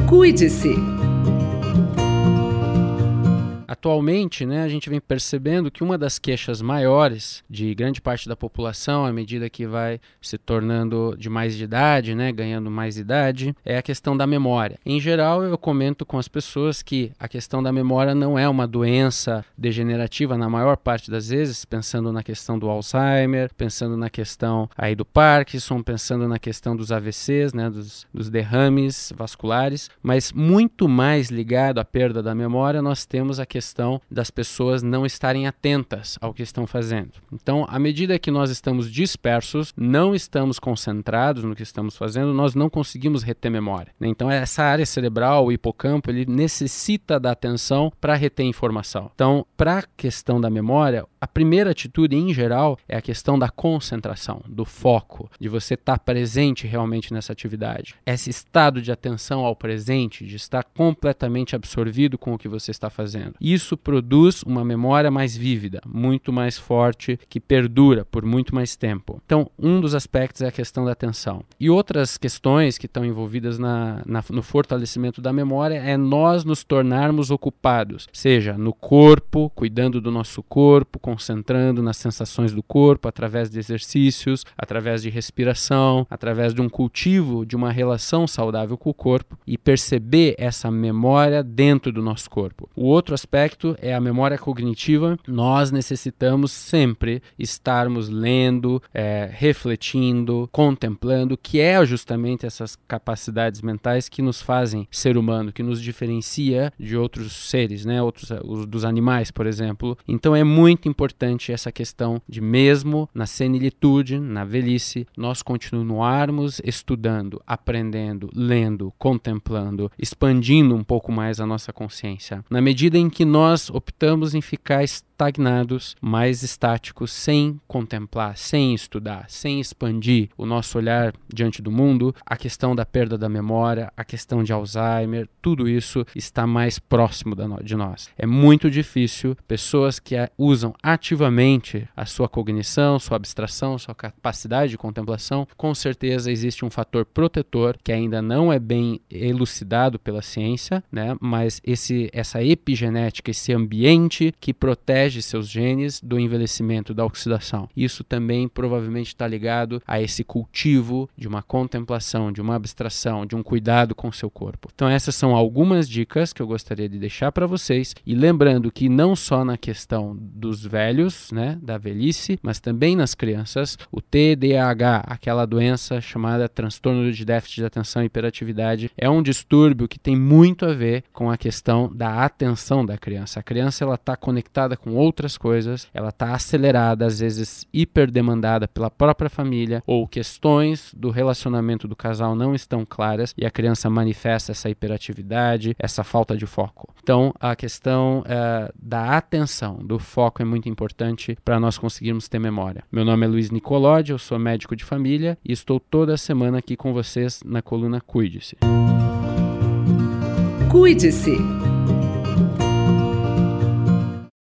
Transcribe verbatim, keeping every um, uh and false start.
Cuide-se. Atualmente, né, a gente vem percebendo que uma das queixas maiores de grande parte da população, à medida que vai se tornando de mais de idade, né, ganhando mais idade, é a questão da memória. Em geral, eu comento com as pessoas que a questão da memória não é uma doença degenerativa na maior parte das vezes, pensando na questão do Alzheimer, pensando na questão aí do Parkinson, pensando na questão dos A V Cs, né, dos, dos derrames vasculares, mas muito mais ligado à perda da memória, nós temos a questão questão das pessoas não estarem atentas ao que estão fazendo. Então, à medida que nós estamos dispersos, não estamos concentrados no que estamos fazendo, nós não conseguimos reter memória, né? Então, essa área cerebral, o hipocampo, ele necessita da atenção para reter informação. Então, para a questão da memória, a primeira atitude, em geral, é a questão da concentração, do foco, de você estar presente realmente nessa atividade. Esse estado de atenção ao presente, de estar completamente absorvido com o que você está fazendo. Isso produz uma memória mais vívida, muito mais forte, que perdura por muito mais tempo. Então, um dos aspectos é a questão da atenção. E outras questões que estão envolvidas na, na, no fortalecimento da memória é nós nos tornarmos ocupados, seja no corpo, cuidando do nosso corpo, concentrando nas sensações do corpo, através de exercícios, através de respiração, através de um cultivo de uma relação saudável com o corpo e perceber essa memória dentro do nosso corpo. O outro aspecto é a memória cognitiva. Nós necessitamos sempre estarmos lendo, é, refletindo, contemplando, que é justamente essas capacidades mentais que nos fazem ser humano, que nos diferencia de outros seres, né? Outros, os, dos animais, por exemplo. Então é muito importante essa questão de, mesmo na senilitude, na velhice, nós continuarmos estudando, aprendendo, lendo, contemplando, expandindo um pouco mais a nossa consciência. Na medida em que nós optamos em ficar estagnados, mais estáticos, sem contemplar, sem estudar, sem expandir o nosso olhar diante do mundo, a questão da perda da memória, a questão de Alzheimer, tudo isso está mais próximo de nós. É muito difícil pessoas que usam ativamente a sua cognição, sua abstração, sua capacidade de contemplação, com certeza existe um fator protetor que ainda não é bem elucidado pela ciência, né? Mas esse, essa epigenética, esse ambiente que protege seus genes do envelhecimento, da oxidação. Isso também provavelmente está ligado a esse cultivo de uma contemplação, de uma abstração, de um cuidado com o seu corpo. Então essas são algumas dicas que eu gostaria de deixar para vocês, e lembrando que não só na questão dos velhos, né, da velhice, mas também nas crianças, o T D A H, aquela doença chamada transtorno de déficit de atenção e hiperatividade, é um distúrbio que tem muito a ver com a questão da atenção da criança. A criança ela está conectada com outras coisas, ela está acelerada, às vezes hiperdemandada pela própria família, ou questões do relacionamento do casal não estão claras e a criança manifesta essa hiperatividade, essa falta de foco. Então, a questão é, da atenção, do foco é muito importante para nós conseguirmos ter memória. Meu nome é Luiz Nicolodi, eu sou médico de família e estou toda semana aqui com vocês na coluna Cuide-se. Cuide-se.